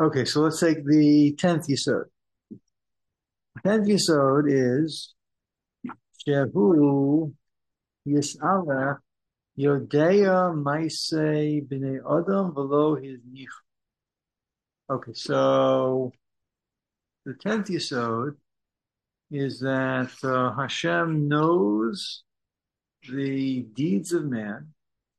Okay, so let's take the 10th yisod. 10th yisod is Shehu Yis'ala Yodea Maisei B'nei Adam V'lo Hiznich. Okay, so the 10th yisod is that Hashem knows the deeds of man.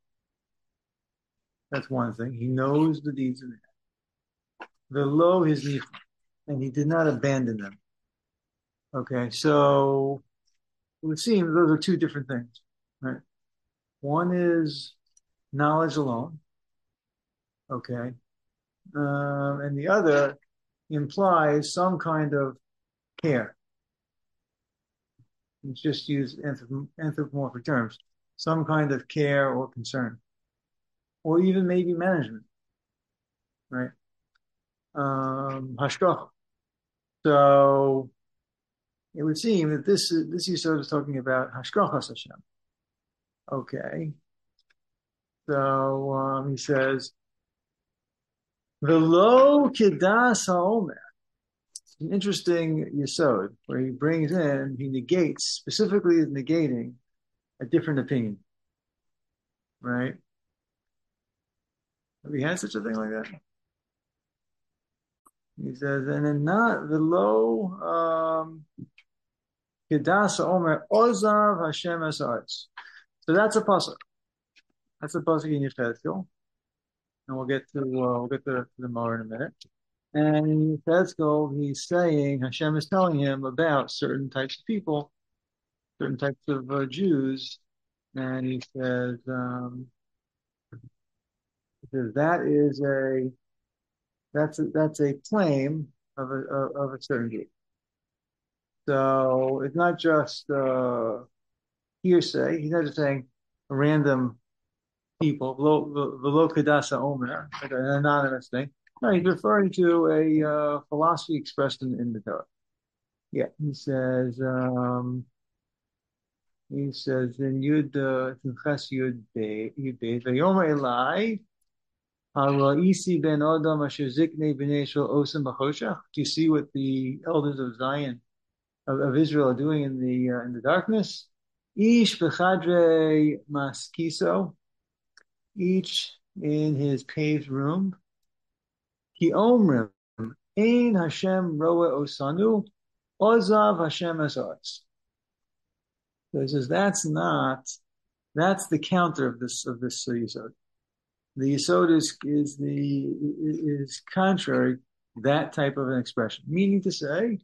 That's one thing. He knows the deeds of man. V'lo Hiznich, and he did not abandon them. Okay, so it would seem those are two different things, right? One is knowledge alone, okay, and the other implies some kind of care. Let's just use anthropomorphic terms, some kind of care or concern, or even maybe management, right? Hashgacha. So it would seem that this Yisod is talking about Hashgachas Hashem. Okay, so he says, "Velo kidas haomer." An interesting yesod where he negates, specifically is negating a different opinion, right? Have we had such a thing like that? He says, and then not the low Kedasa Omer Ozav Hashem Esarts. So that's a pasuk. That's a pasuk in Yechezkel, and we'll get to the more in a minute. And in Yechezkel, he's saying Hashem is telling him about certain types of people, certain types of Jews, and he says, that is that's a claim of a certain group. So it's not just hearsay. He's not just saying random people, velo kadasa omer, like an anonymous thing. No, he's referring to a philosophy expressed in the Torah. Yeah, he says in Ches Yud Beit Vayomer Elai Ha'ra'isi ben Adam asher ziknei b'nei Yisrael osam b'choshech. Do you see what the elders of Zion of Israel are doing in the darkness? Ish b'chadrei maskiso, each in his paved room. Ki omrim ein Hashem roe osanu ozav Hashem esaretz. So he says that's the counter of this yisod. The yisod is contrary to that type of an expression, meaning to say,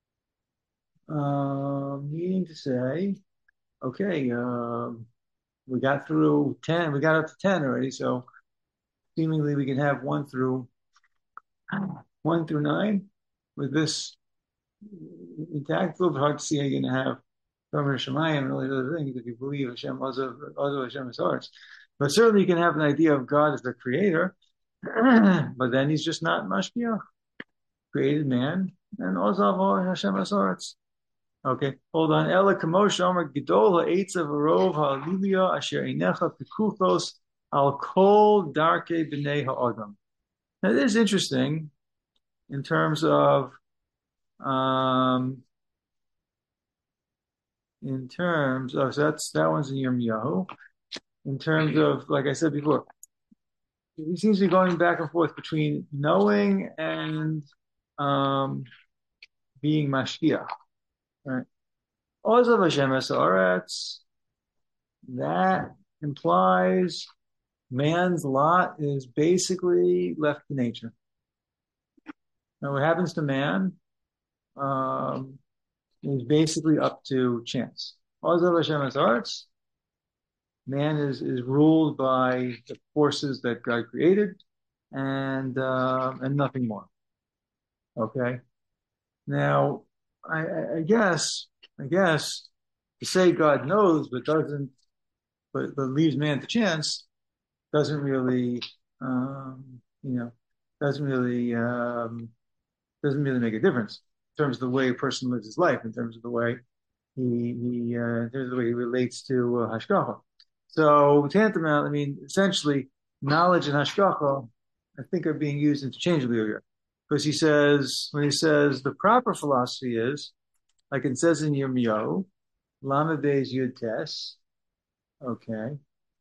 okay, we got through 10, we got up to 10 already, so seemingly we can have 1 through 9 with this intact. A little bit hard to see how you're going to have Tomer Shemayim and all these other things if you believe Hashem, Ozav Hashem hearts. But certainly you can have an idea of God as the creator, but then he's just not Mashgiach, created man, and Ozav Hashem hearts. Okay, hold on. Ela kamosh omer gedola eitzav arov ha'alilia asher inecha pekuchos al kol darke b'nei ha'adam. Now, this is interesting in terms of so that one's in Yirmiyahu. In terms of, like I said before, he seems to be going back and forth between knowing and being mashkiach, right? Ozav Hashem Esaretz, that implies man's lot is basically left to nature. Now, what happens to man is basically up to chance. Ozav Hashem Esaretz, man is ruled by the forces that God created, and nothing more. Okay. Now, I guess to say God knows but leaves man to chance doesn't really doesn't really make a difference in terms of the way a person lives his life, in terms of the way in terms of the way he relates to hashgacha. So tantamount, essentially, knowledge and hashgacha, I think, are being used interchangeably here. Because he says, when he says the proper philosophy is, like it says in Yirmiyahu, Lamed Beis Yud Tes, okay.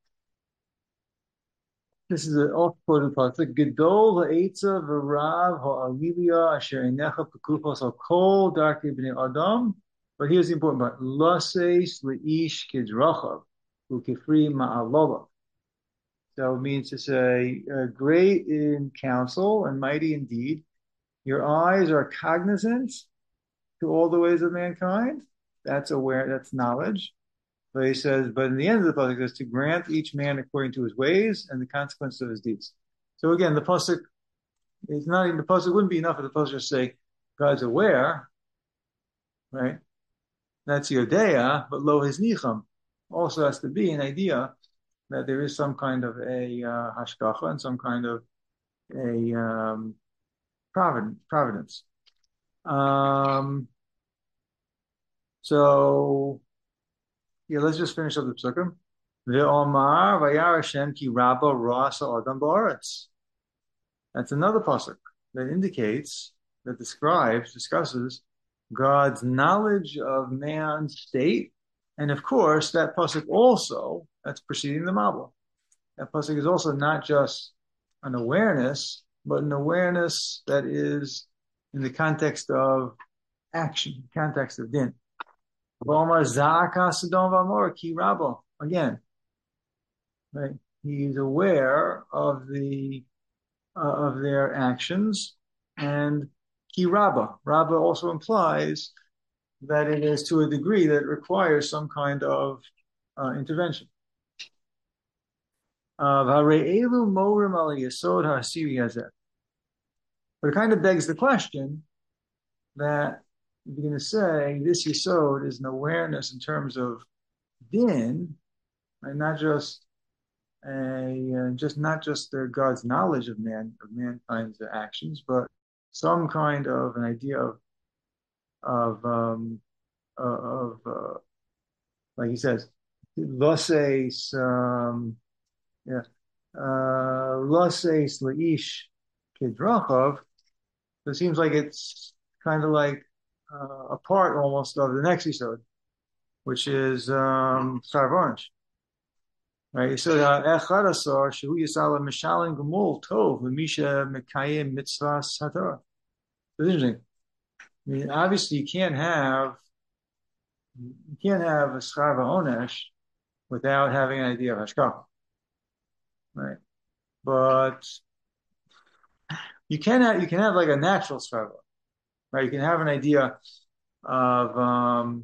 This is an oft-quoted pasuk. Gedol ha'etza v'rav ha'alivia asher einecha pekufos al kol darkei b'nei adam. But here's the important part. Laseis le'ish kidrachav u'kefri ma'alova. So it means to say, great in counsel and mighty in deed. Your eyes are cognizant to all the ways of mankind. That's aware, that's knowledge. But he says, but in the end of the pasuk, is to grant each man according to his ways and the consequence of his deeds. So again, the pasuk is not even the pasuk wouldn't be enough if the pasuk just say God's aware, right? That's Yodea, but lo hiznicham also has to be an idea that there is some kind of a hashgacha and some kind of a providence. So yeah, let's just finish up the psukim. Ve'omar vayar Hashem ki rabba rasa adam ba'aretz. That's another pasuk that indicates that discusses God's knowledge of man's state, and of course that pasuk also that's preceding the Mabul. That pasuk is also not just an awareness, but an awareness that is in the context of action, context of din. Again, right? He's aware of their actions, and ki rabba. Rabba also implies that it is to a degree that it requires some kind of intervention. But it kind of begs the question that you're going to say this yesod is an awareness in terms of din, and not just not just God's knowledge of mankind's actions, but some kind of an idea of like he says, loses loses leish kidrachav. It seems like it's kind of like a part almost of the next episode, which is Star of Orange. Right? So Echad Asar Shehu Yisala Mishalim Gemul Tov Lemisha Mekayim Mitzvahs Hatorah. It's interesting. I mean, obviously you can't have a Schar V'Onesh without having an idea of Hashgacha. Right? But you can have like a natural Schar, right? You can have an idea of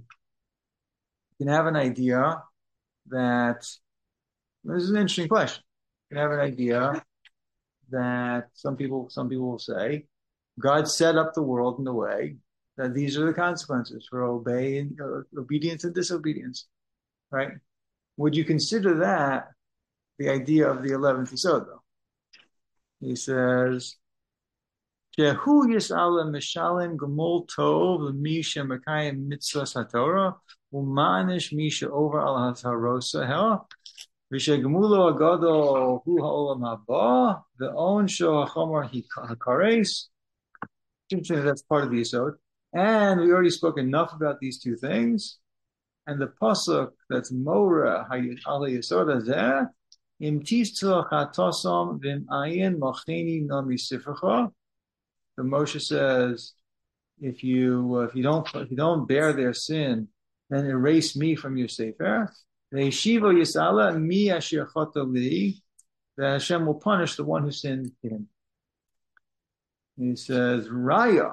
that this is an interesting question. You can have an idea that some people will say God set up the world in a way that these are the consequences for obedience and disobedience, right? Would you consider that the idea of the 11th Yisod, though? He says, Shehu Yis'ala Mishalim Gemul Tov L'Misha Mekayim Mitzvahs HaTorah U'Manish Misha Over Al HaRosa Heh V'Shegemulo Agadol Hu Ha'olam Haba Ve'on Sho HaChomer HaKares. That's part of the Yisod. And we already spoke enough about these two things. And the pasuk that's Mora Al Yisod Hazeh Im Tistzah Chatosom V'Ayin Macheni Nami Sifrecha. The Moshe says, if you don't bear their sin, then erase me from your sefer. Ve'yeshivo Yisala mi asher chata li. That Hashem will punish the one who sinned to him. He says, Raya.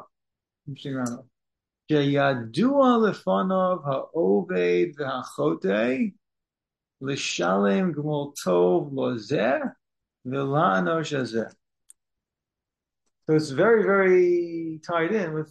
Sheyadua lefanov ha'oved v'hachote l'shalem gmol tov lozeh v'la'ano shazeh. So it's very, very tied in with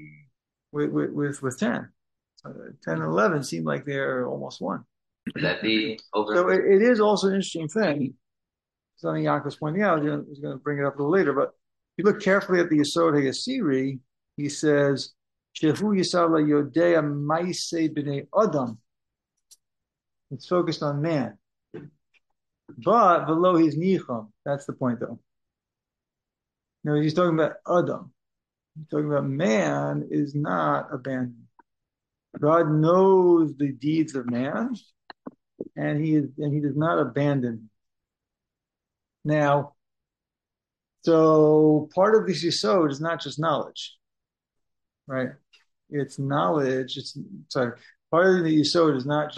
10. 10 and 11 seem like they're almost one. Would that be over? So it is also an interesting thing. Something Yaakov's pointing out. He's going to bring it up a little later. But if you look carefully at the Yesod HaYasiri, he says, Shehu Yisala Yodea Maise B'nei Adam. It's focused on man. But below his nicham. That's the point, though. No, he's talking about Adam. He's talking about man is not abandoned. God knows the deeds of man, and he does not abandon. Now, so part of this yesod is not just knowledge, right? It's knowledge. Sorry. Part of the yesod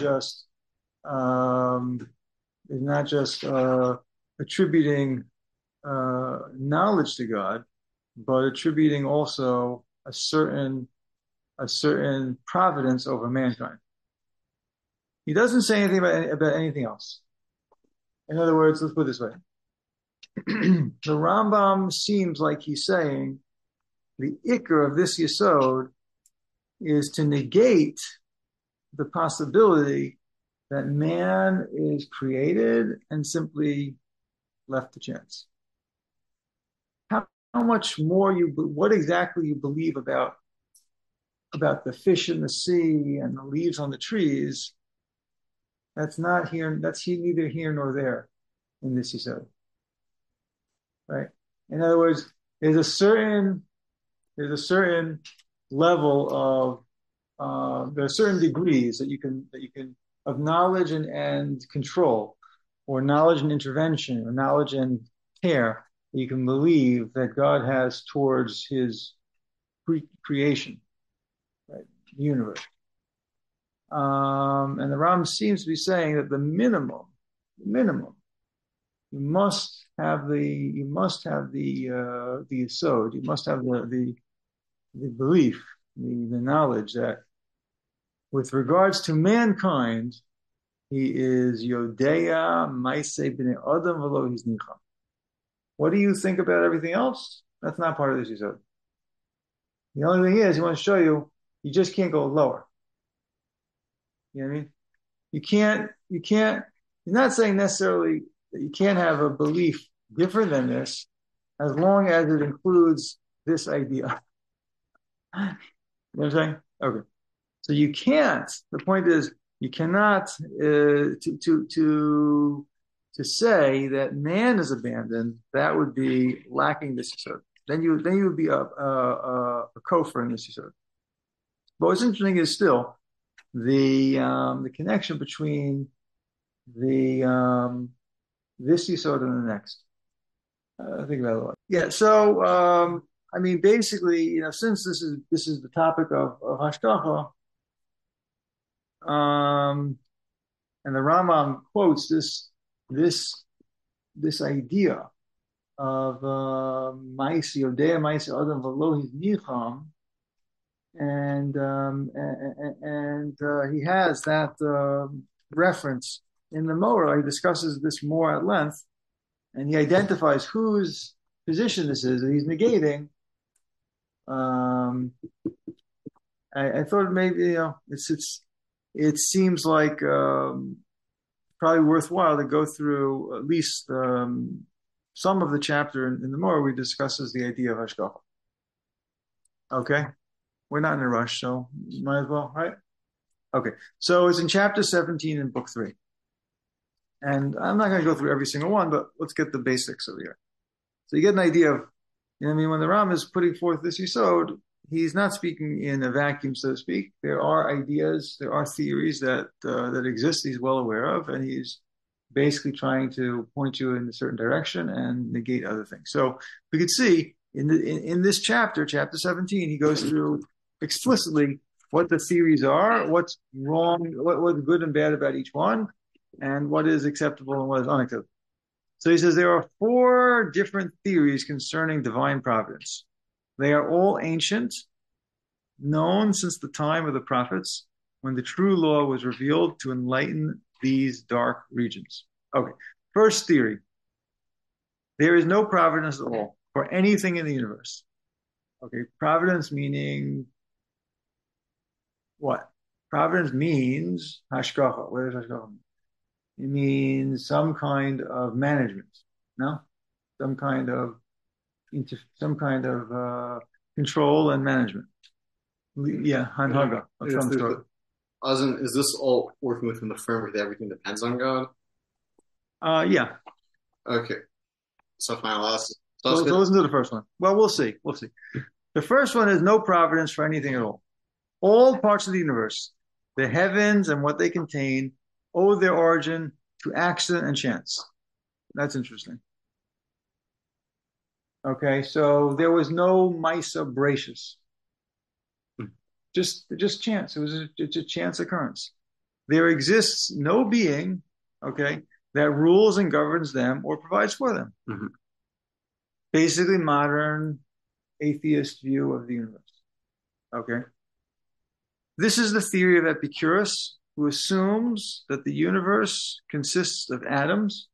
is not just attributing knowledge to God, but attributing also a certain providence over mankind. He doesn't say anything about anything else. In other words, let's put it this way. The Rambam seems like he's saying the ikr of this yesod is to negate the possibility that man is created and simply left to chance. How much more what exactly you believe about the fish in the sea and the leaves on the trees, that's not here, that's neither here nor there in this yesod. Right? In other words, there's a certain level of there are certain degrees that you can of knowledge and control, or knowledge and intervention, or knowledge and care that you can believe that God has towards His creation, right, the universe. And the Ram seems to be saying that the minimum, you must have the yesod, you must have the belief, the knowledge that with regards to mankind, he is Yodea Maise B'nei Adam V'lo Hiznicha. What do you think about everything else? That's not part of this yesod. The only thing is, he wants to show you, you just can't go lower. You know what I mean? You can't, he's not saying necessarily that you can't have a belief different than this, as long as it includes this idea. You know what I'm saying? Okay. So you can't, the point is, you cannot, to say that man is abandoned, that would be lacking this yesod. Then you would be a kofar in this yesod. But what's interesting is still the connection between this yesod and the next. Think about it a lot. Yeah. So I mean, basically, since this is the topic of hashgacha, and the Rambam quotes this idea of Maisi Odea Maisi Adam V'lo Hiznicham, and he has that reference in the Morah. He discusses this more at length, and he identifies whose position this is that he's negating. I thought maybe it seems like probably worthwhile to go through at least some of the chapter in the Morah where he discusses the idea of hashgacha. Okay, we're not in a rush, so might as well, right? Okay, so it's in chapter 17 in book 3. And I'm not going to go through every single one, but let's get the basics of here. So you get an idea of, when the Ram is putting forth this yesod, he's not speaking in a vacuum, so to speak. There are ideas, there are theories that exist. He's well aware of, and he's basically trying to point you in a certain direction and negate other things. So we could see in this chapter 17, he goes through explicitly what the theories are, what's wrong, what's good and bad about each one, and what is acceptable and what is unacceptable. So he says there are 4 different theories concerning divine providence. They are all ancient, known since the time of the prophets, when the true law was revealed to enlighten these dark regions. Okay, first theory. There is no providence at all for anything in the universe. Okay, providence meaning what? Providence means hashgacha. What does hashgacha mean? It means some kind of management, no? Some kind of control and management. Yeah, hanhaga of some sort. Is this all working within the framework that everything depends on God? Yeah. Okay. So final last. So listen to the first one. Well, we'll see. The first one is no providence for anything at all. All parts of the universe, the heavens and what they contain, owe their origin to accident and chance. That's interesting. Okay, so there was no Misa Bracious. Just chance. It's a chance occurrence. There exists no being, okay, that rules and governs them or provides for them. Mm-hmm. Basically, modern atheist view of the universe. Okay. This is the theory of Epicurus, who assumes that the universe consists of atoms,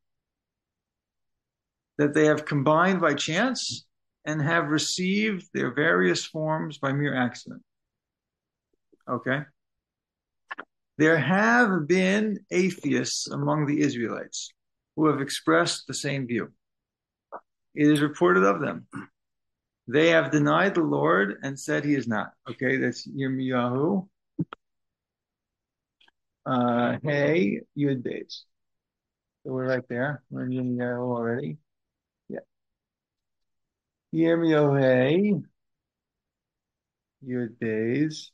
that they have combined by chance and have received their various forms by mere accident. Okay. There have been atheists among the Israelites who have expressed the same view. It is reported of them. They have denied the Lord and said he is not. Okay, that's Yirmiyahu. Hey, Yud Beis. So we're right there. We're in Yirmiyahu already. Yeah. Yirmiyahu, hey, Yud Beis.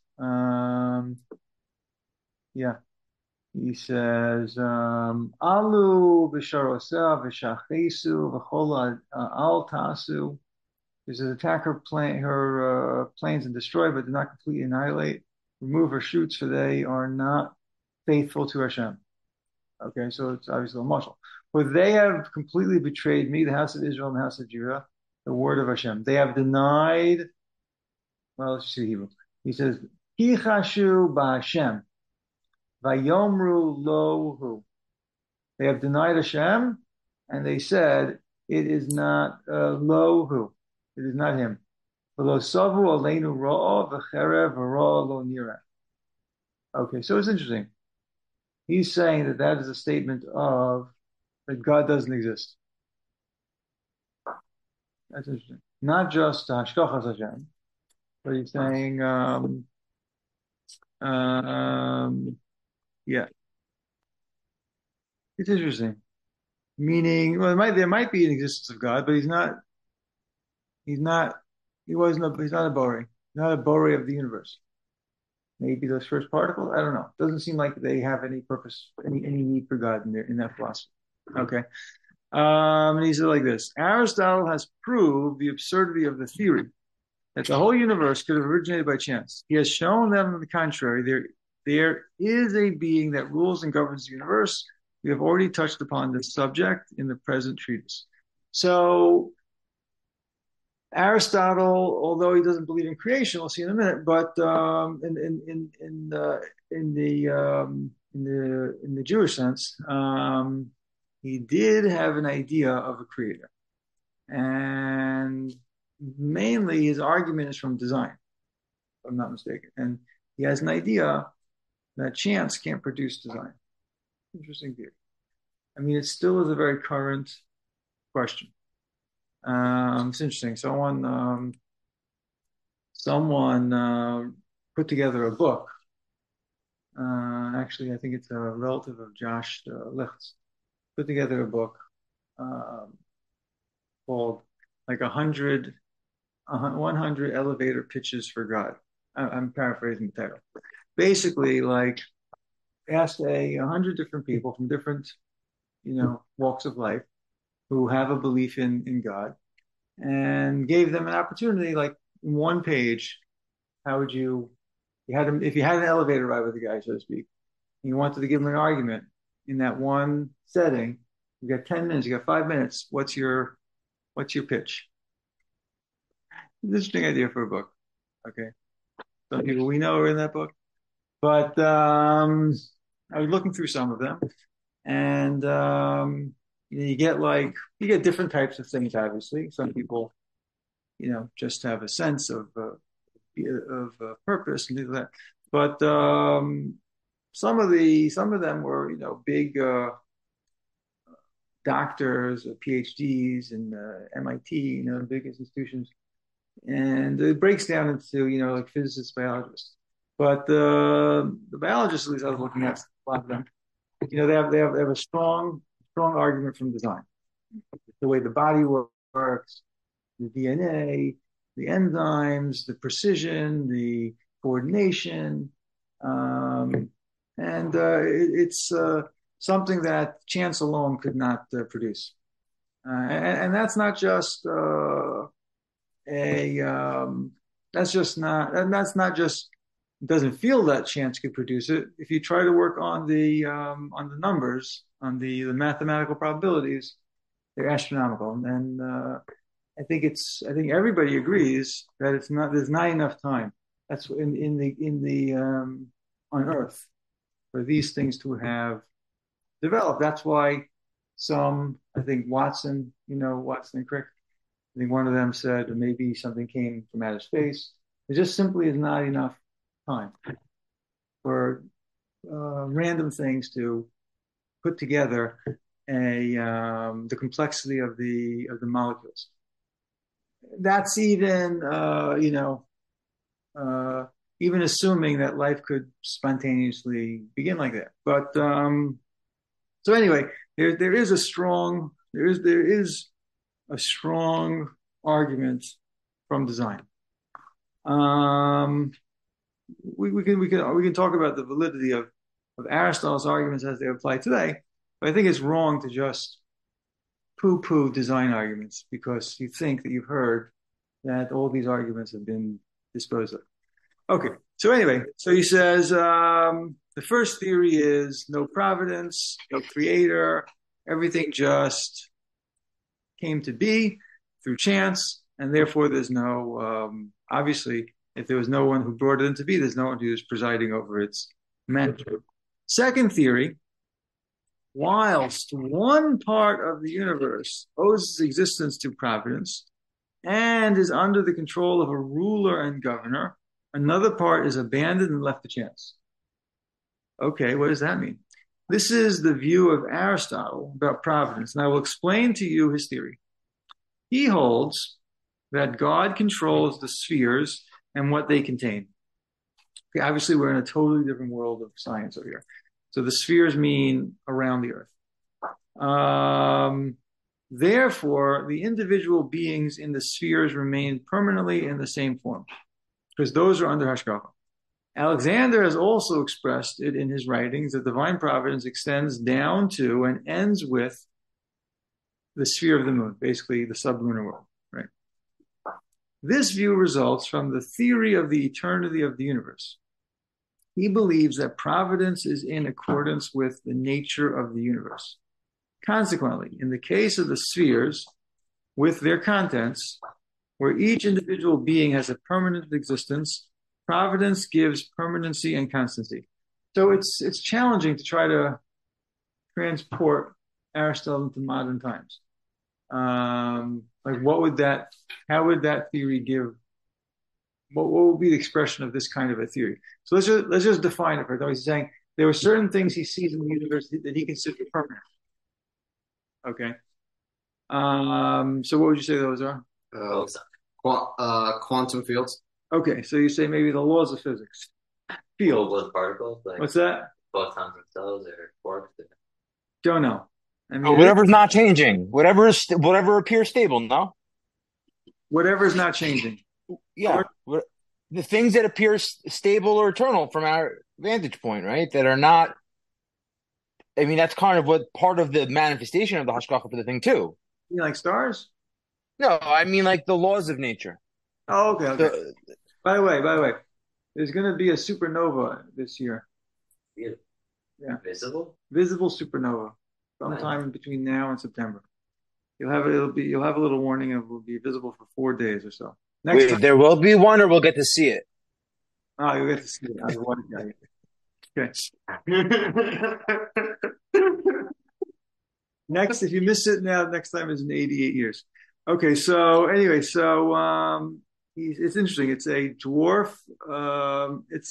Yeah. He says, Alu b'sharoseh v'shachesu v'chol al tasu. He says, attack her planes and destroy, but do not completely annihilate. Remove her shoots, for they are not faithful to Hashem. Okay, so it's obviously a marshal. For they have completely betrayed me, the house of Israel and the house of Judah, the word of Hashem. They have denied, well, let's see Hebrew. He says, Ki chashu ba'Hashem. Vayomru lohu. They have denied Hashem, and they said, it is not lohu. It is not him. Okay, so it's interesting. He's saying that that is a statement of that God doesn't exist. That's interesting. Not just Hashkachas Hashem, but he's saying, yeah, it's interesting. Meaning, well, there might be an existence of God, but he's not a Borei, not a Borei of the universe. Maybe those first particles, I don't know. Doesn't seem like they have any purpose, any need for God in that philosophy. Okay. And he said like this: Aristotle has proved the absurdity of the theory that the whole universe could have originated by chance. He has shown that, on the contrary, there is a being that rules and governs the universe. We have already touched upon this subject in the present treatise. So Aristotle, although he doesn't believe in creation, we'll see in a minute, but in the Jewish sense, he did have an idea of a creator, and mainly his argument is from design, if I'm not mistaken, and he has an idea that chance can't produce design. Interesting theory. I mean, it still is a very current question. It's interesting. Someone put together a book. Actually, I think it's a relative of Josh Licht's. Put together a book called like 100 elevator pitches for God. I'm paraphrasing the title. Basically, like asked 100 different people from different, walks of life who have a belief in God, and gave them an opportunity, like in one page, how would if you had an elevator ride with the guy, so to speak, and you wanted to give him an argument in that one setting, you got 10 minutes, you got 5 minutes, what's your pitch? It's an interesting idea for a book. Okay. Some people we know are in that book. But I was looking through some of them, and you get different types of things. Obviously, some people, just have a sense of purpose and things like that. But some of them were, big doctors, PhDs, and MIT, the biggest institutions, and it breaks down into like physicists, biologists. But the biologists, at least I was looking at a lot of them, they have a strong argument from design, the way the body works, the DNA, enzymes, the precision, the coordination, and it's something that chance alone could not produce. And that's not just that's not just it doesn't feel that chance could produce it. If you try to work on the numbers, on the mathematical probabilities, they're astronomical. And I think everybody agrees that there's not enough time. That's in the on Earth for these things to have developed. That's why I think Watson and Crick, I think one of them said maybe something came from outer space. There just simply is not enough time for random things to put together the complexity of the molecules. That's even even assuming that life could spontaneously begin like that. But so anyway, there is a strong argument from design. We can talk about the validity of Aristotle's arguments as they apply today, but I think it's wrong to just poo-poo design arguments because you think that you've heard that all these arguments have been disposed of. Okay, so anyway, so he says the first theory is no providence, no creator, everything just came to be through chance, and therefore there's no, obviously, if there was no one who brought it into be, there's no one who's presiding over its management. Second theory, whilst one part of the universe owes its existence to providence and is under the control of a ruler and governor, another part is abandoned and left to chance. Okay, what does that mean? This is the view of Aristotle about providence, and I will explain to you his theory. He holds that God controls the spheres and what they contain. Okay, obviously, we're in a totally different world of science over here. So the spheres mean around the earth. Therefore, the individual beings in the spheres remain permanently in the same form, because those are under Hashgacha. Alexander has also expressed it in his writings that divine providence extends down to and ends with the sphere of the moon, basically the sublunar world, right? This view results from the theory of the eternity of the universe. He believes that providence is in accordance with the nature of the universe. Consequently, in the case of the spheres, with their contents, where each individual being has a permanent existence, providence gives permanency and constancy. So it's challenging to try to transport Aristotle into modern times. Like how would that theory give, what would be the expression of this kind of a theory? So let's just define it for him. He's saying there were certain things he sees in the universe that he considers permanent. Okay. So what would you say those are? Quantum fields. Okay, so you say maybe the laws of physics. Field. With particles, like What's that? photons themselves or quarks. Don't know. I mean, whatever's not changing, whatever appears stable, no? Whatever's not changing. Yeah. The things that appear stable or eternal from our vantage point, right? That are not, I mean, that's kind of what part of the manifestation of the Hashgacha for the thing too. You like stars? No, I mean like the laws of nature. Oh, okay. By the way, there's going to be a supernova this year. Yeah. Visible supernova. Sometime between now and September. You'll have a little warning of it will be visible for 4 days or so. Next time, there will be one, or we'll get to see it. Oh, you'll get to see it. Okay. Next, if you miss it now, next time is in 88 years. Okay, so anyway, it's interesting. It's a dwarf. It's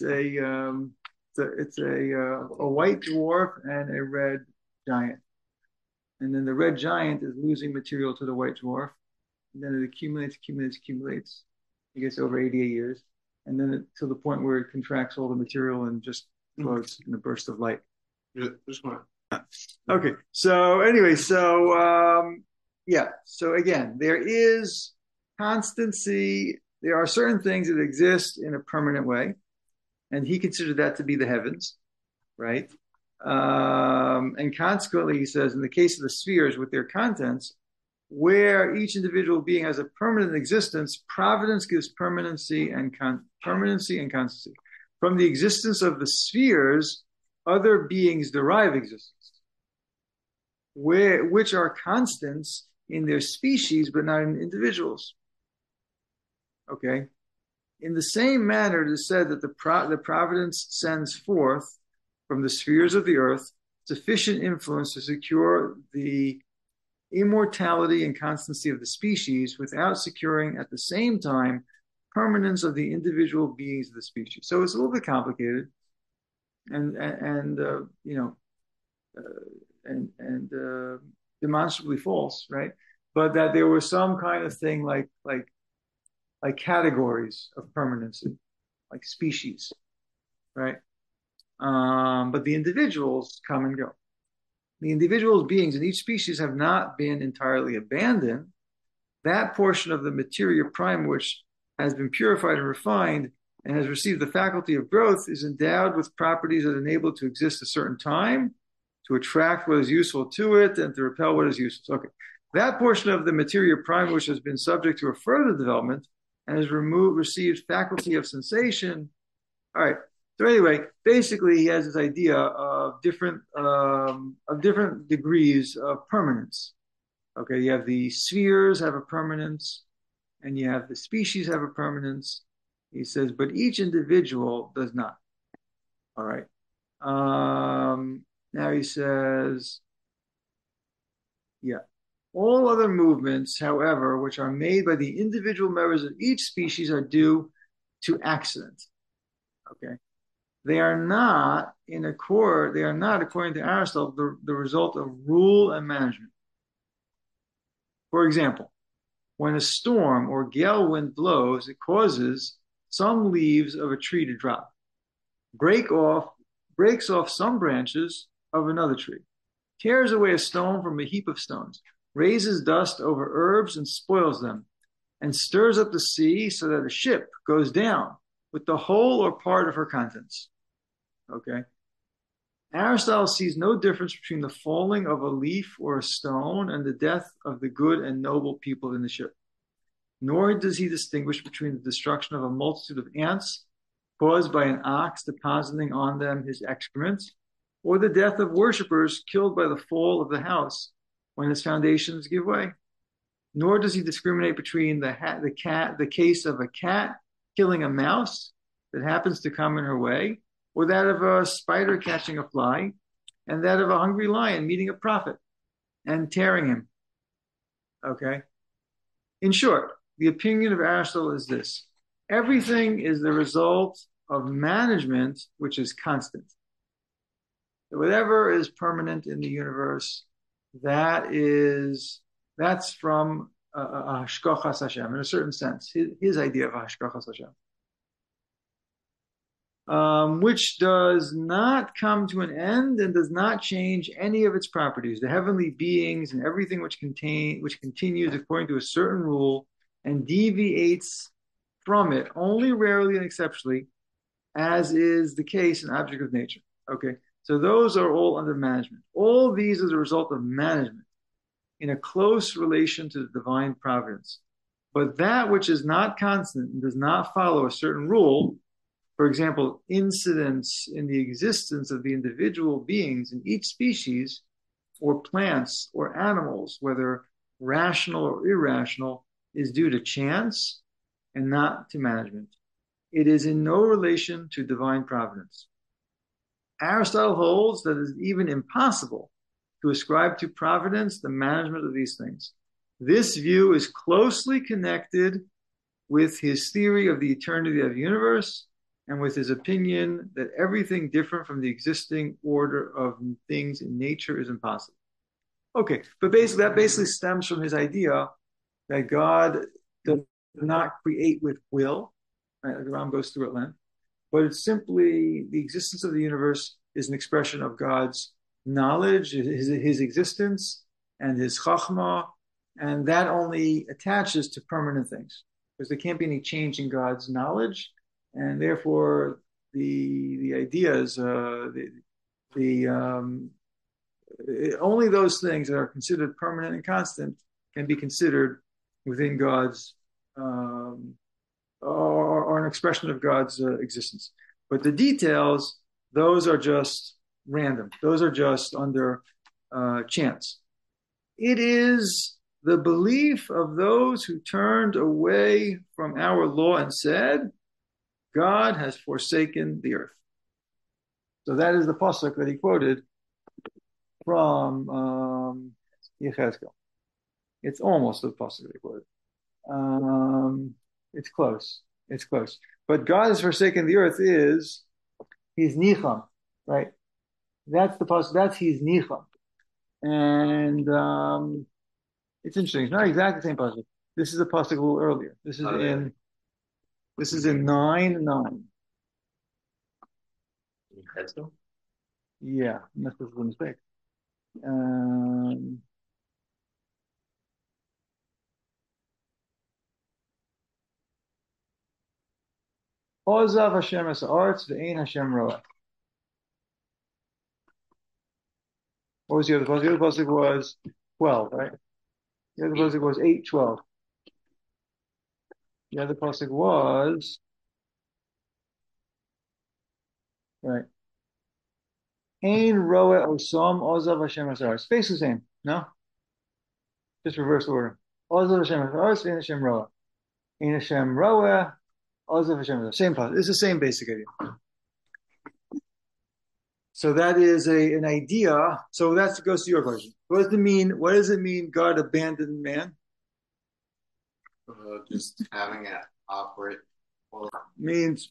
a white dwarf and a red giant. And then the red giant is losing material to the white dwarf. And then it accumulates. It gets over 88 years. And then to the point where it contracts all the material and just floats in a burst of light. Okay. So anyway, so again, there is constancy there are certain things that exist in a permanent way, and he considered that to be the heavens, right? And consequently, he says, in the case of the spheres with their contents, where each individual being has a permanent existence, providence gives permanency and constancy. From the existence of the spheres, other beings derive existence, which are constants in their species, but not in individuals. Okay? In the same manner, it is said that the providence sends forth from the spheres of the earth sufficient influence to secure the immortality and constancy of the species without securing at the same time permanence of the individual beings of the species. So it's a little bit complicated, and demonstrably false, right? But that there was some kind of thing like categories of permanency, like species, right? But the individuals come and go. The individual beings in each species have not been entirely abandoned. That portion of the materia prime which has been purified and refined and has received the faculty of growth is endowed with properties that enable it to exist a certain time, to attract what is useful to it, and to repel what is useless. Okay. That portion of the materia prime which has been subject to a further development and has received faculty of sensation. All right. So anyway, basically, he has this idea of different degrees of permanence. Okay, you have the spheres have a permanence, and you have the species have a permanence. He says, but each individual does not. All right. Now he says, yeah. All other movements, however, which are made by the individual members of each species are due to accident. Okay. They are not, according to Aristotle, the result of rule and management. For example, when a storm or gale wind blows, it causes some leaves of a tree to drop, breaks off some branches of another tree, tears away a stone from a heap of stones, raises dust over herbs and spoils them, and stirs up the sea so that a ship goes down with the whole or part of her contents. Okay. Aristotle sees no difference between the falling of a leaf or a stone and the death of the good and noble people in the ship. Nor does he distinguish between the destruction of a multitude of ants caused by an ox depositing on them his excrement, or the death of worshippers killed by the fall of the house when its foundations give way. Nor does he discriminate between the case of a cat killing a mouse that happens to come in her way, or that of a spider catching a fly, and that of a hungry lion meeting a prophet and tearing him. Okay? In short, the opinion of Aristotle is this: everything is the result of management, which is constant. Whatever is permanent in the universe, that's from Hashgachas Hashem, in a certain sense, his idea of Hashgachas Hashem. Which does not come to an end and does not change any of its properties. The heavenly beings and everything which continues according to a certain rule and deviates from it only rarely and exceptionally, as is the case in object of nature. Okay, so those are all under management. All these are the result of management in a close relation to the divine providence. But that which is not constant and does not follow a certain rule, for example, incidents in the existence of the individual beings in each species, or plants or animals, whether rational or irrational, is due to chance and not to management. It is in no relation to divine providence. Aristotle holds that it is even impossible to ascribe to providence the management of these things. This view is closely connected with his theory of the eternity of the universe and with his opinion that everything different from the existing order of things in nature is impossible. Okay, but that basically stems from his idea that God does not create with will. Right? The Ram goes through at length, but it's simply the existence of the universe is an expression of God's knowledge, his existence, and his chachma, and that only attaches to permanent things. because there can't be any change in God's knowledge, and therefore the ideas, the only those things that are considered permanent and constant can be considered within God's or an expression of God's existence. But the details, those are just random. Those are just under chance. It is the belief of those who turned away from our law and said, God has forsaken the earth. So that is the pasuk that he quoted from Yechezkel. It's almost the pasuk that he quoted. It's close. It's close. But God has forsaken the earth is he's nicham, right? That's the pasuk. That's he's nicham, and it's interesting. It's not exactly the same pasuk. This is a pasuk a little earlier. This is in 9:9. Headstone? Yeah, unless this is a mistake. Ozav Hashem es ha'aretz ve'ein Hashem roeh. What was the other pasuk? The other pasuk was 12, right? The other pasuk was 8:12. The other pasuk was right. Ein roeh osam ozav Hashem es ha'aretz. Basically the same, no? Just reverse order. Ozav Hashem es ha'aretz ve'ein Hashem roeh. Ein Hashem roeh ozav Hashem es ha'aretz. Same pasuk. It's the same basic idea. So that is an idea. So that goes to your question. What does it mean? What does it mean? God abandoned man Just having it operate. Well, means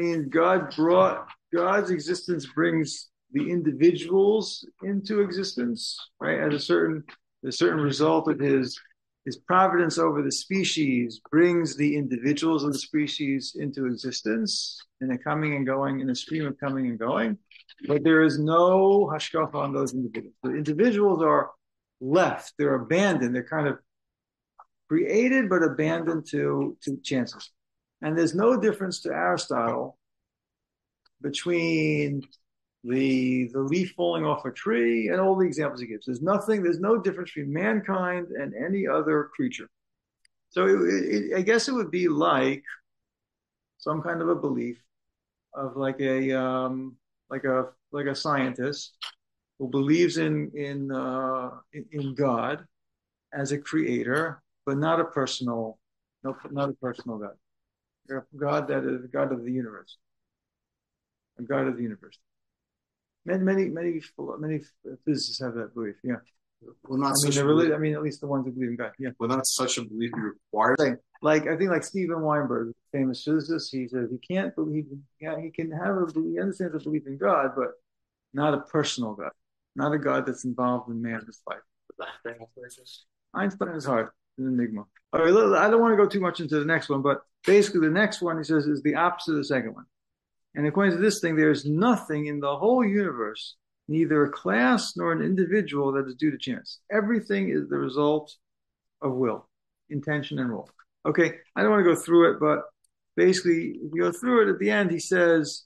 God's existence brings the individuals into existence, right? As a certain result of his providence over the species brings the individuals of the species into existence in a coming and going, in a stream of coming and going. But there is no hashkafa on those individuals. The individuals are left, they're abandoned, they're kind of created but abandoned to chances. And there's no difference to Aristotle between the leaf falling off a tree and all the examples he gives. There's no difference between mankind and any other creature. So I guess it would be like some kind of a belief of like a scientist who believes in God as a creator, but not a personal God. God that is the God of the universe. A God of the universe. Many physicists have that belief. Yeah. well, not I such a mean, belief. at least the ones who believe in God. Yeah. Well, not such a belief required. Like I think like Stephen Weinberg, famous physicist, he says he can't believe. Yeah, he can have he understands the belief in God, but not a personal God, not a God that's involved in man's life. Einstein is hard, an enigma. All right, I don't want to go too much into the next one, but basically the next one he says is the opposite of the second one. And according to this thing, there is nothing in the whole universe, neither a class nor an individual, that is due to chance. Everything is the result of will, intention, and rule. Okay, I don't want to go through it, but basically, if you go through it at the end, he says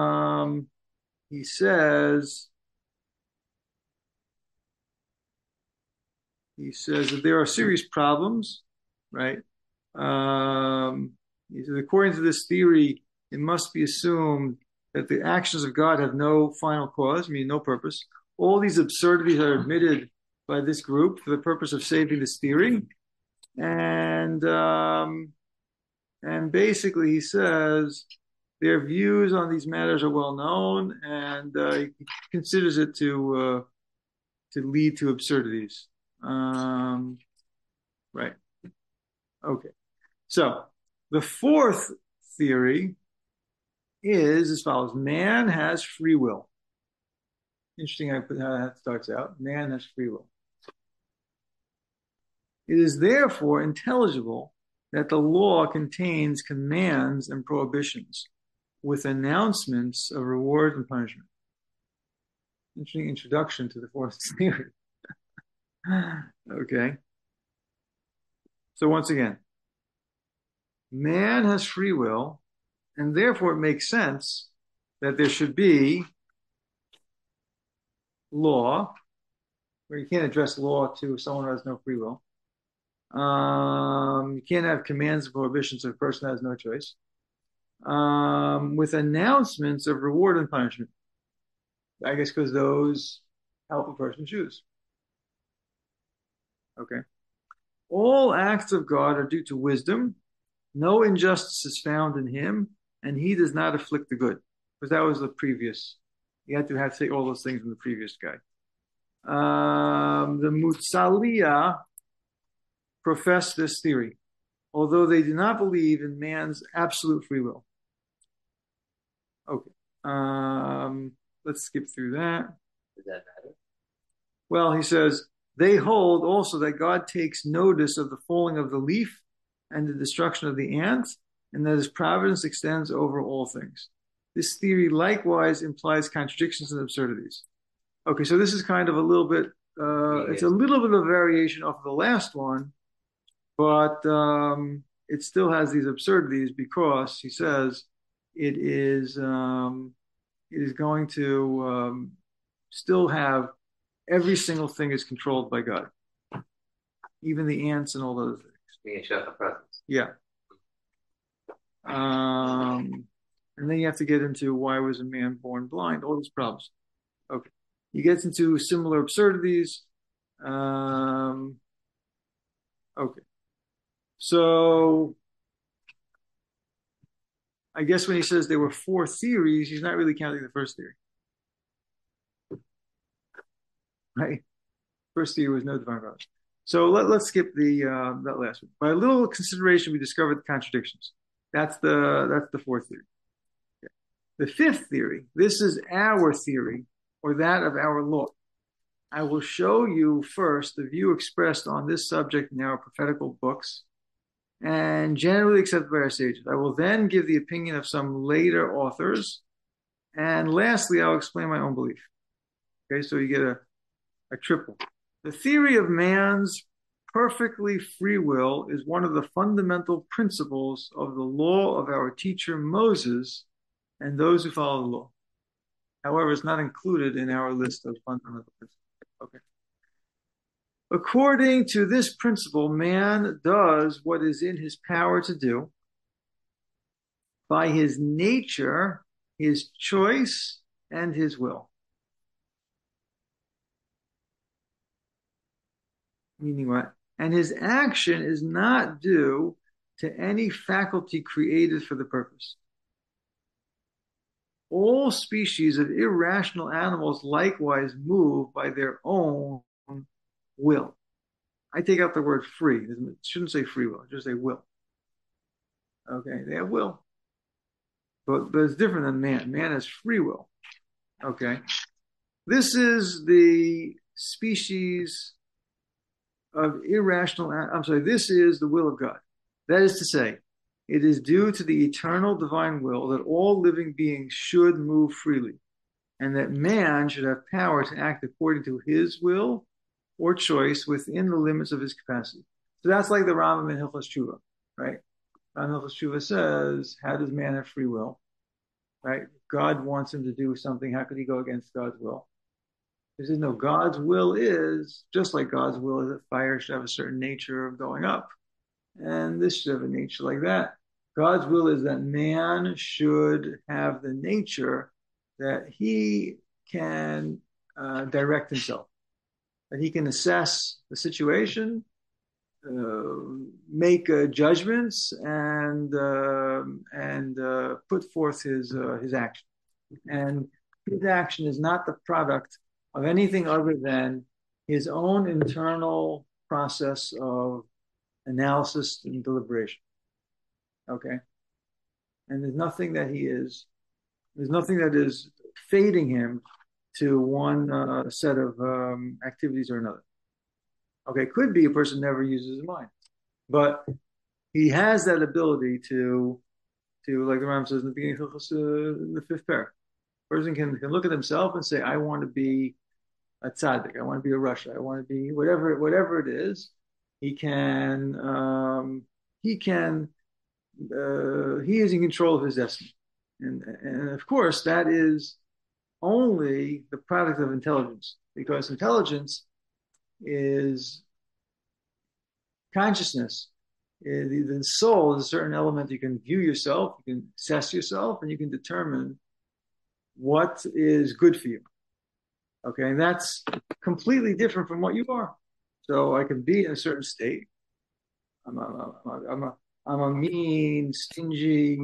that there are serious problems, right? He says, according to this theory, it must be assumed that the actions of God have no final cause, meaning no purpose. All these absurdities are admitted by this group for the purpose of saving this theory. And basically he says their views on these matters are well known, and he considers it to lead to absurdities. Right. Okay. So the fourth theory is as follows: man has free will. Interesting how that starts out. Man has free will. It is therefore intelligible that the law contains commands and prohibitions with announcements of reward and punishment. Interesting introduction to the fourth theory. Okay. So once again, man has free will, and therefore it makes sense that there should be law, where you can't address law to someone who has no free will. You can't have commands and prohibitions if a person has no choice. With announcements of reward and punishment. I guess because those help a person choose. Okay. All acts of God are due to wisdom. No injustice is found in him, and he does not afflict the good. Because that was the previous. You had to say all those things from the previous guy. The Mutsalia profess this theory, although they do not believe in man's absolute free will. Okay. Let's skip through that. Does that matter? Well, he says, they hold also that God takes notice of the falling of the leaf and the destruction of the ant, and that his providence extends over all things. This theory likewise implies contradictions and absurdities. Okay, so this is kind of a little bit, it's a little bit of variation off of the last one, but it still has these absurdities because he says it is going to still have every single thing is controlled by God, even the ants and all those things. Being shut of presence. Yeah. And then you have to get into why was a man born blind, all these problems. Okay. He gets into similar absurdities. Okay. So I guess when he says there were 4 theories, he's not really counting the first theory. Right? First theory was no divine providence. So let's skip that last one. By a little consideration, we discovered the contradictions. That's the 4th theory. Okay. The 5th theory, this is our theory, or that of our Lord. I will show you first the view expressed on this subject in our prophetical books and generally accepted by our sages. I will then give the opinion of some later authors, and lastly, I'll explain my own belief. Okay, so you get a triple. The theory of man's perfectly free will is one of the fundamental principles of the law of our teacher Moses and those who follow the law. However, it's not included in our list of fundamental principles. Okay. According to this principle, man does what is in his power to do by his nature, his choice, and his will. Meaning what? And his action is not due to any faculty created for the purpose. All species of irrational animals likewise move by their own will. I take out the word free. It shouldn't say free will. It should say will. Okay, they have will. But it's different than man. Man has free will. Okay. This is the species of irrational, this is the will of God. That is to say, it is due to the eternal divine will that all living beings should move freely, and that man should have power to act according to his will or choice within the limits of his capacity. So that's like the Rambam in Hilchos Tshuva, right? Hilchos Tshuva says, how does man have free will? Right? God wants him to do something. How could he go against God's will? He says, no, God's will is, just like God's will is that fire should have a certain nature of going up. And this should have a nature like that. God's will is that man should have the nature that he can direct himself, that he can assess the situation, make judgments, and put forth his action. And his action is not the product of anything other than his own internal process of analysis and deliberation. Okay? And there's nothing that is fading him to one set of activities or another. Okay, could be a person never uses his mind, but he has that ability to like the Ram says in the beginning of the 5th parak. A person can look at himself and say, I want to be a tzaddik, I want to be a rasha, I want to be whatever it is. He can he is in control of his destiny. And of course, that is only the product of intelligence, because intelligence is consciousness. The soul is a certain element. You can view yourself, you can assess yourself, and you can determine what is good for you. Okay, and that's completely different from what you are. So I can be in a certain state. I'm a mean, stingy,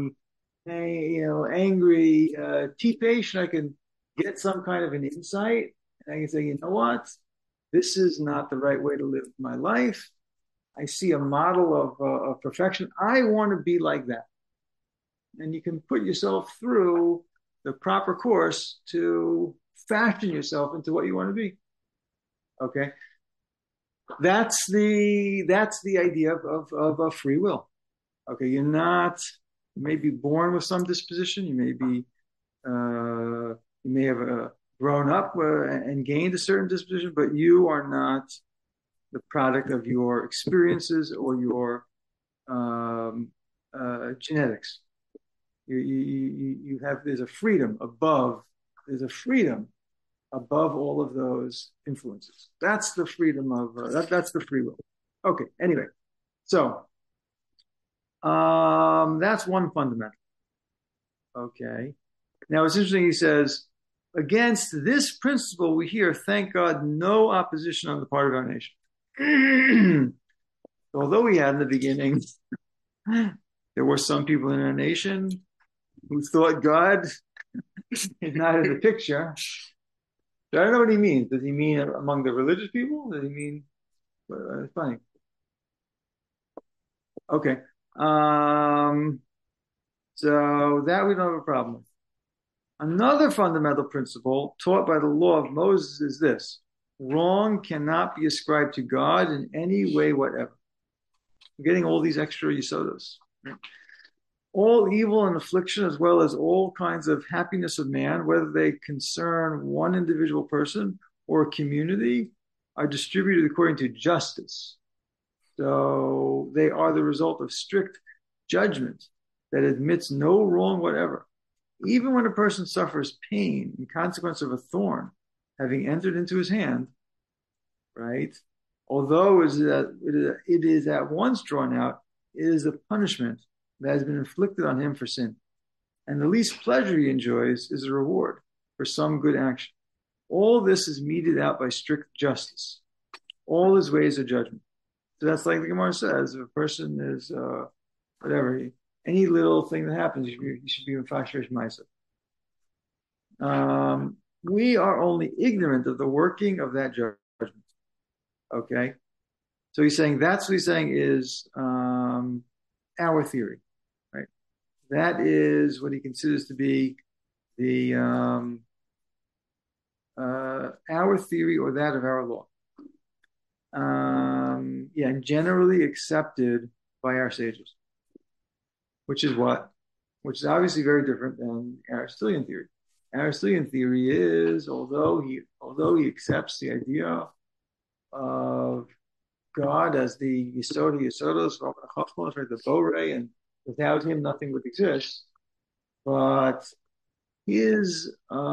angry, T-patient. I can get some kind of an insight, and I can say, you know what, this is not the right way to live my life. I see a model of perfection. I want to be like that, and you can put yourself through the proper course to fashion yourself into what you want to be. Okay, that's the idea of free will. Okay, you may be born with some disposition. You may have grown up and gained a certain disposition, but you are not the product of your experiences or your genetics. You have there's a freedom above all of those influences. That's the freedom of that's the free will. Okay. Anyway, so that's one fundamental. Okay. Now it's interesting. He says, against this principle, we hear, thank God, no opposition on the part of our nation. Although we had in the beginning, there were some people in our nation who thought God is not in the picture. I don't know what he means. Does he mean among the religious people? Does he mean funny? Okay. So that we don't have a problem with. Another fundamental principle taught by the law of Moses is this: wrong cannot be ascribed to God in any way whatever. I'm getting all these extra yisodos. Right? All evil and affliction, as well as all kinds of happiness of man, whether they concern one individual person or a community, are distributed according to justice. So they are the result of strict judgment that admits no wrong whatever. Even when a person suffers pain in consequence of a thorn having entered into his hand, right? Although it is at once drawn out, it is the punishment that has been inflicted on him for sin. And the least pleasure he enjoys is a reward for some good action. All this is meted out by strict justice. All his ways are judgment. So that's like the Gemara says, if a person is, any little thing that happens, you should be in Fashresh Maisa. We are only ignorant of the working of that judgment. Okay? So he's saying, that's what he's saying is our theory. Right? That is what he considers to be the our theory or that of our law. And generally accepted by our sages. Which is what? Which is obviously very different than Aristotelian theory. Aristotelian theory is, although he accepts the idea of God as the Yisod Yisodos, the Borei, and without him nothing would exist, but his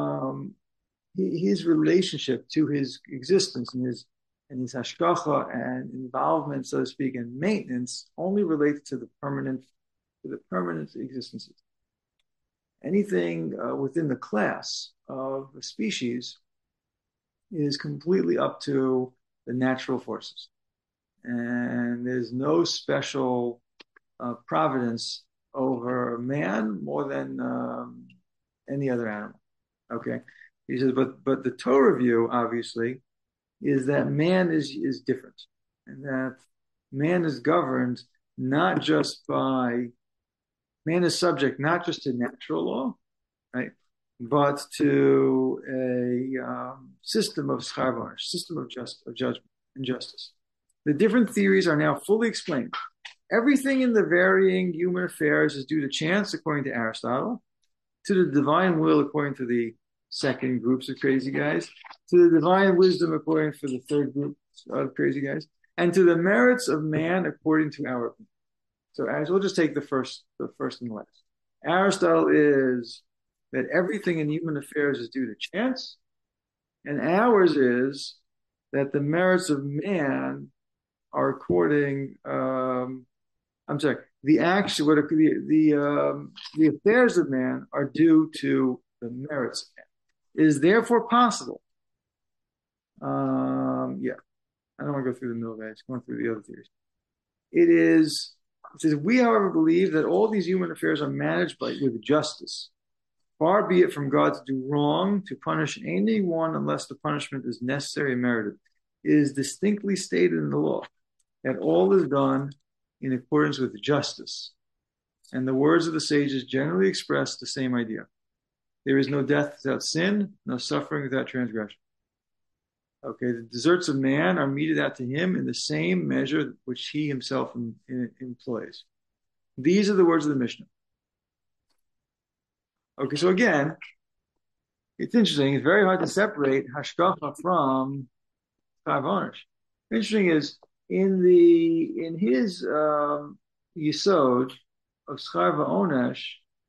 relationship to his existence and his hashgacha and involvement, so to speak, and maintenance only relates to the permanent existences. Anything within the class of a species is completely up to the natural forces. And there's no special providence over man more than any other animal. Okay? He says, but the Torah view, obviously, is that man is different. And that man is governed not just by man is subject not just to natural law, right, but to a system of schar, system of judgment and justice. The different theories are now fully explained. Everything in the varying human affairs is due to chance, according to Aristotle, to the divine will, according to the second groups of crazy guys, to the divine wisdom, according to the third group of crazy guys, and to the merits of man, according to our opinion. So as we'll just take the first and last. Aristotle is that everything in human affairs is due to chance, and ours is that the merits of man are according. I'm sorry. The action, what the affairs of man are due to the merits of man. It is therefore possible. Yeah, I don't want to go through the middle of that. It's going through the other theories. It says, we, however, believe that all these human affairs are managed with justice. Far be it from God to do wrong, to punish anyone unless the punishment is necessary and merited. It is distinctly stated in the law that all is done in accordance with justice. And the words of the sages generally express the same idea. There is no death without sin, no suffering without transgression. Okay, the deserts of man are meted out to him in the same measure which he himself employs. These are the words of the Mishnah. Okay, so again, it's interesting. It's very hard to separate hashgacha from chayv onesh. Interesting is in his yisod of chayv onesh,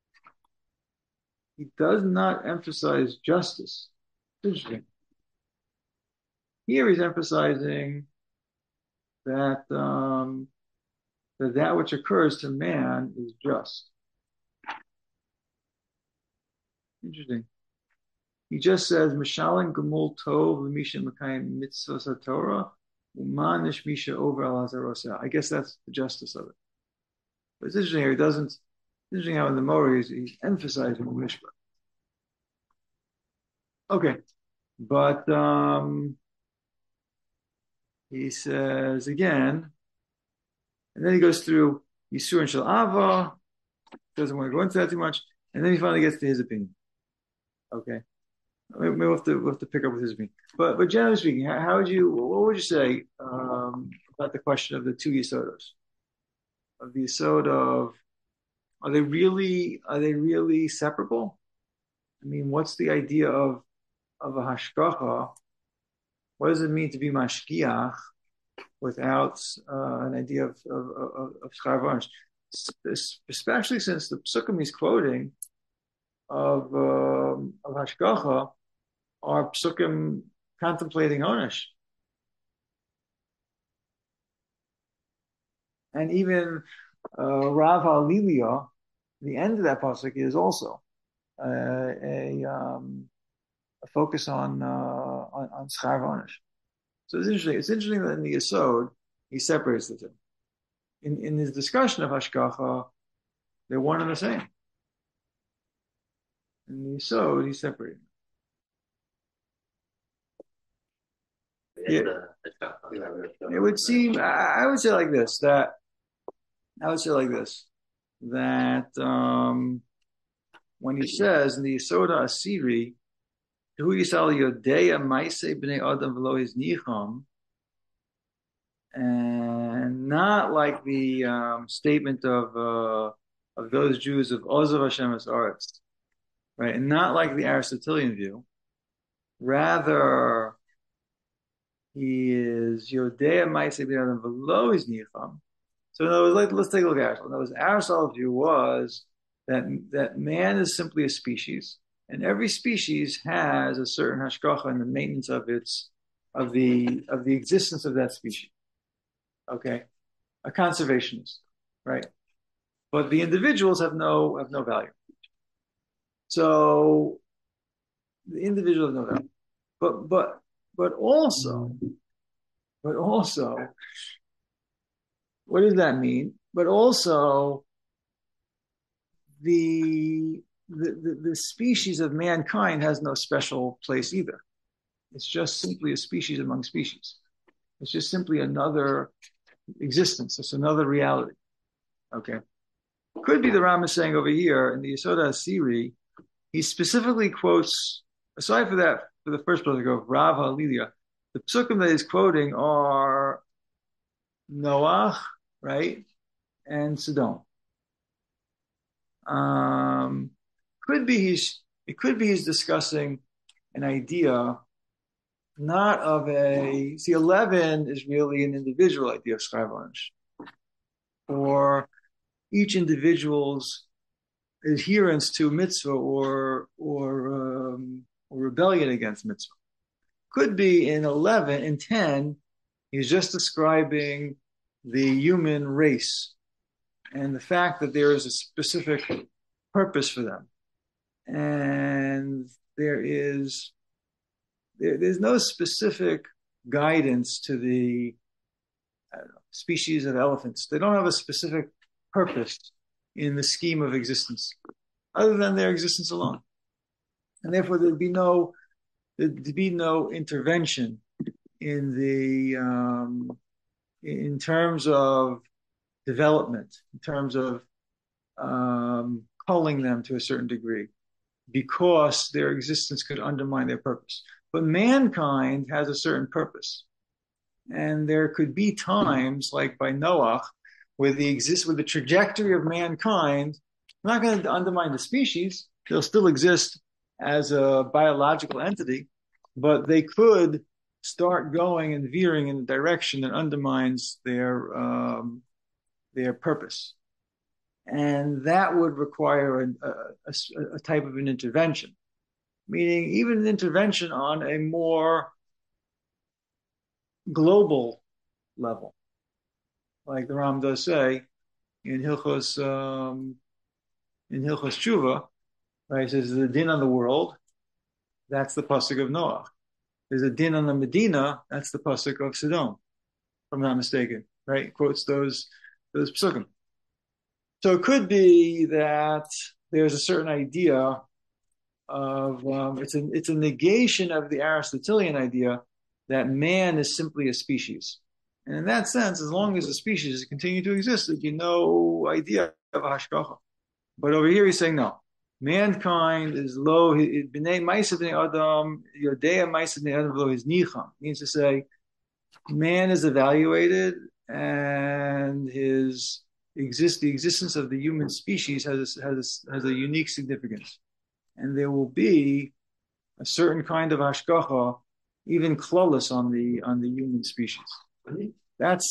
he does not emphasize justice. It's interesting. Here he's emphasizing that that which occurs to man is just. Interesting. He just says, "Mishalim gemul tov l'misha mekayim mitzvos haTorah u'manish misha over al hazarosa." I guess that's the justice of it. But it's interesting here. He doesn't. It's interesting how in the Morah he's emphasizing the mishpah. Okay, but he says again, and then he goes through Yisur and Shalava. Doesn't want to go into that too much, and then he finally gets to his opinion. Okay, maybe we'll have to pick up with his opinion. But generally speaking, what would you say about the question of the two Yisodos? Of the Yisod of, are they really separable? I mean, what's the idea of a hashgacha? What does it mean to be mashgiach without an idea of chayv onesh? Especially since the psukim he's quoting of hashgacha are psukim contemplating onesh, and even Rav HaLiliyah, the end of that pasuk is also a focus on schar onesh. So it's interesting. It's interesting that in the Yesod he separates the two. In his discussion of hashgacha, they're one and the same. In the Yesod, he's separating. It would seem. I would say like this. That when he says in the Yisoda Asiri, Hu Yisal Yodeya Maise Bnei Adam V'lo His Nicham, and not like the statement of those Jews of Ozav Hashem Es Aretz, right? And not like the Aristotelian view. Rather, he is Yodeya Maise Bnei Adam V'lo His Nicham. So in other words, let's take a look at Aristotle. In other words, Aristotle's view was that man is simply a species, and every species has a certain hashgacha in the maintenance of the existence of that species. Okay, a conservationist, right? But the individuals have no value. So the individual has no value. But also, what does that mean? But also, the species of mankind has no special place either. It's just simply a species among species. It's just simply another existence. It's another reality. Okay. Could be the Ram is saying over here in the Yisoda Asiri, he specifically quotes, aside for that, for the first pasuk of Rav HaLiliyah, the psukim that he's quoting are Noach, right, and Sodom. Could be he's discussing an idea not of 11 is really an individual idea of schar onesh, or each individual's adherence to mitzvah or rebellion against mitzvah. Could be in 11, in 10, he's just describing the human race and the fact that there is a specific purpose for them. And there's no specific guidance to the species of elephants. They don't have a specific purpose in the scheme of existence, other than their existence alone. And therefore there'd be no intervention in the in terms of development, in terms of culling them to a certain degree, because their existence could undermine their purpose. But mankind has a certain purpose. And there could be times, like by Noah, where the trajectory of mankind, not going to undermine the species, they'll still exist as a biological entity, but they could start going and veering in a direction that undermines their purpose. And that would require a type of an intervention, meaning even an intervention on a more global level, like the Ram does say in Hilchos Tshuva, right? He says there's a din on the world, that's the pasuk of Noah. There's a din on the Medina, that's the pasuk of Sodom, if I'm not mistaken, right? He quotes those pasukim. So it could be that there's a certain idea of it's a negation of the Aristotelian idea that man is simply a species. And in that sense, as long as the species continue to exist, there'd be no idea of hashgacha. But over here he's saying no. Mankind is low, b'nei ma'aseh b'nei adam, yodea ma'aseh b'nei adam v'lo his nicham. Means to say, man is evaluated and the existence of the human species has a unique significance. And there will be a certain kind of hashgacha, even klolus on the human species. That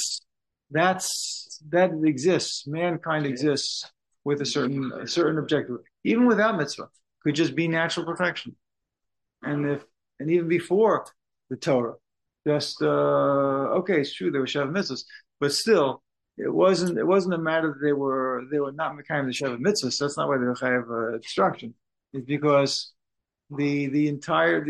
exists. Mankind exists with a certain objective, even without mitzvah. Could just be natural perfection, and even before the Torah, just okay, it's true there were Shabbat mitzvahs, but still, it wasn't a matter that they were not mekayim the Shabbat mitzvahs. So that's not why they were chayav destruction. It's because the entire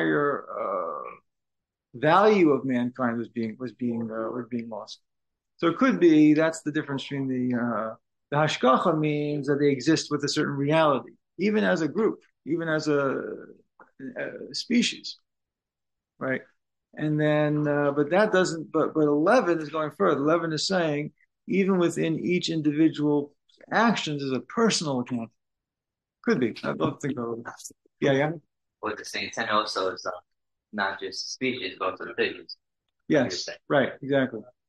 value of mankind was being lost. So it could be that's the difference between the hashgacha means that they exist with a certain reality, even as a group, even as a species, right? And then, but that doesn't. But 11 is going further. 11 is saying even within each individual actions is a personal account. Could be. I'd love to think about it. Yeah. What the same 10 also is not just species, but also the figures. Yes, right, exactly.